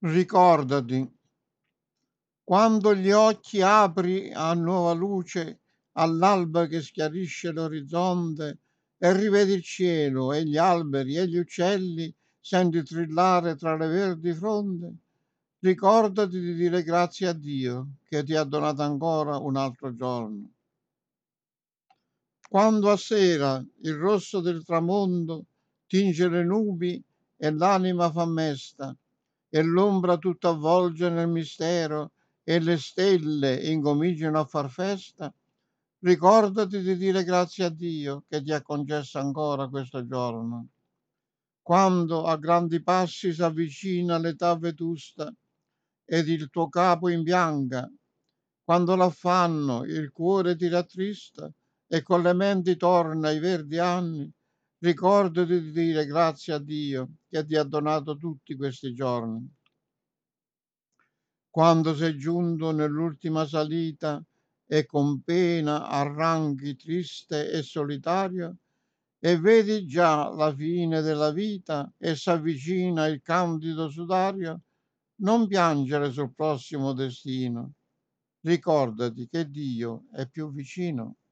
Ricordati, quando gli occhi apri a nuova luce, all'alba che schiarisce l'orizzonte, e rivedi il cielo e gli alberi e gli uccelli, senti trillare tra le verdi fronde, ricordati di dire grazie a Dio che ti ha donato ancora un altro giorno. Quando a sera il rosso del tramonto tinge le nubi e l'anima fa mesta, e l'ombra tutta avvolge nel mistero e le stelle incominciano a far festa, ricordati di dire grazie a Dio che ti ha concesso ancora questo giorno. Quando a grandi passi s'avvicina l'età vetusta ed il tuo capo imbianca, quando l'affanno il cuore ti rattrista e con le menti torna ai verdi anni, ricordati di dire grazie a Dio che ti ha donato tutti questi giorni. Quando sei giunto nell'ultima salita e con pena arranchi triste e solitario, e vedi già la fine della vita e s'avvicina il candido sudario, non piangere sul prossimo destino. Ricordati che Dio è più vicino.